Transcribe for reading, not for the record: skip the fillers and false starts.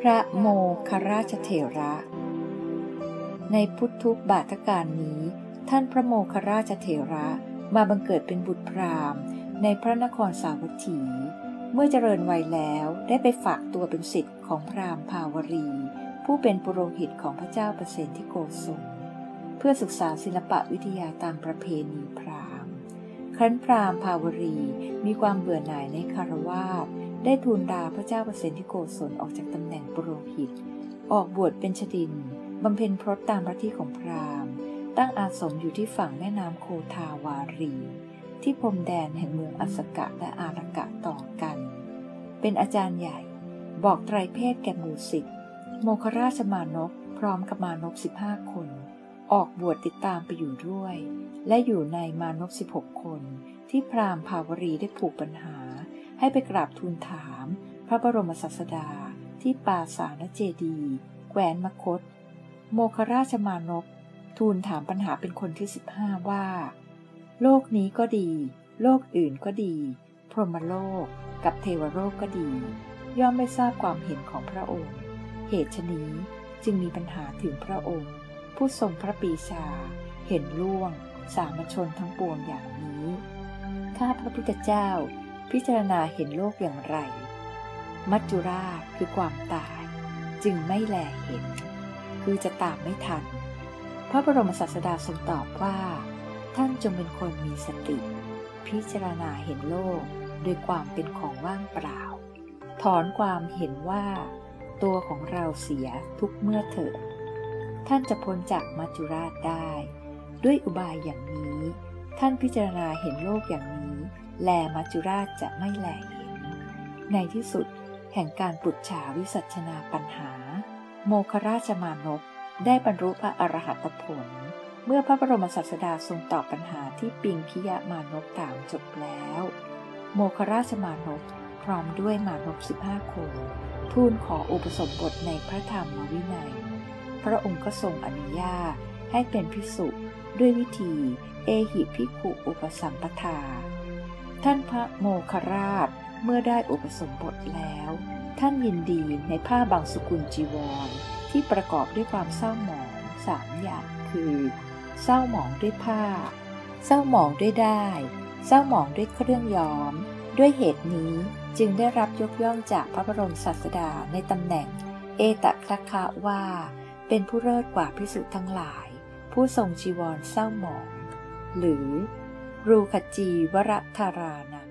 พระโมคคัลราชเถระ ในพุทธุบาทการนี้ท่านพระโมคคัลราชเถระมาบังเกิดเป็นบุตรพราหมณ์ในพระนครสาวัตถี เมื่อเจริญวัยแล้วได้ไปฝากตัวเป็นศิษย์ของพราหมณ์ภาวรีผู้เป็นปุโรหิตของพระเจ้าประเสนที่โกศลเพื่อศึกษาศิลปวิทยาตามประเพณีพราหมณ์ครั้นพราหมณ์ภาวรีมีความเบื่อหน่ายในคฤหัสถ์ได้ทูลลาพระเจ้าประเสนที่โกศลออกจากตำแหน่งปุโรหิตออกบวชเป็นชดินบำเพ็ญพรตตามลัทธิของพราหมณ์ตั้งอาสมอยู่ที่ฝั่งแม่น้ำโคทาวารีที่พรมแดนแห่งเมืองอัสสกะและอารักะต่อกันเป็นอาจารย์ใหญ่บอกไตรเพศแก่หมู่ศิษย์โมคคัลราชมานพพร้อมกับมานพ15 คนออกบวชติดตามไปอยู่ด้วยและอยู่ในมานพ16 คนที่พราหมณ์ภาวรีได้ผูกปัญหาให้ไปกราบทูลถามพระบรมศาสดาที่ปราสาทเจดีย์แคว้นมคธโมคคัลราชมานพทูลถามปัญหาเป็นคนที่15ว่าโลกนี้ก็ดีโลกอื่นก็ดีพรหมโลกกับเทวโลกก็ดีย่อมไม่ทราบความเห็นของพระองค์เหตุฉะนี้จึงมีปัญหาถึงพระองค์ผู้ทรงพระปรีชาเห็นล่วงสามัญชนทั้งปวงอย่างนี้ข้าพระพุทธเจ้าพิจารณาเห็นโลกอย่างไรมัจจุราชคือความตายจึงไม่แลเห็นคือจะตามไม่ทันพระบรมศาสดาทรงตอบว่าท่านจงเป็นคนมีสติพิจารณาเห็นโลกโดยความเป็นของว่างเปล่าถอนความเห็นว่าตัวของเราเสียทุกเมื่อเถิดท่านจะพ้นจากมัจจุราชได้ด้วยอุบายอย่างนี้ท่านพิจารณาเห็นโลกอย่างนี้แลมัจจุราชจะไม่แลเห็นในที่สุดแห่งการปรุจฉาวิสัชนาปัญหาโมคคัลราชมานพได้บรรลุพระอรหัตผลเมื่อพระบรมศาสดาทรงตอบปัญหาที่ปิงคิยมานพถามจบแล้วโมคคัลราชมานพพร้อมด้วยมานพ15 คนทูลขออุปสมบทในพระธรรมวินัยพระองค์ก็ทรงอนุญาตให้เป็นภิกษุด้วยวิธีเอหิภิกขุอุปสัมปทาท่านพระโมคคัลราชเมื่อได้อุปสมบทแล้วท่านยินดีในผ้าบางสกุลจีวรที่ประกอบด้วยความเศร้าหมอง3 อย่างคือเศร้าหมองด้วยผ้าเศร้าหมองด้วยด้ายเศร้าหมองด้วยเครื่องย้อมด้วยเหตุนี้จึงได้รับยกย่องจากพระบรมศาสดาในตำแหน่งเอตทัคคะว่าเป็นผู้เลิศกว่าภิกษุทั้งหลายผู้ทรงจีวรเศร้าหมองหรือรูขจีวรธารานัง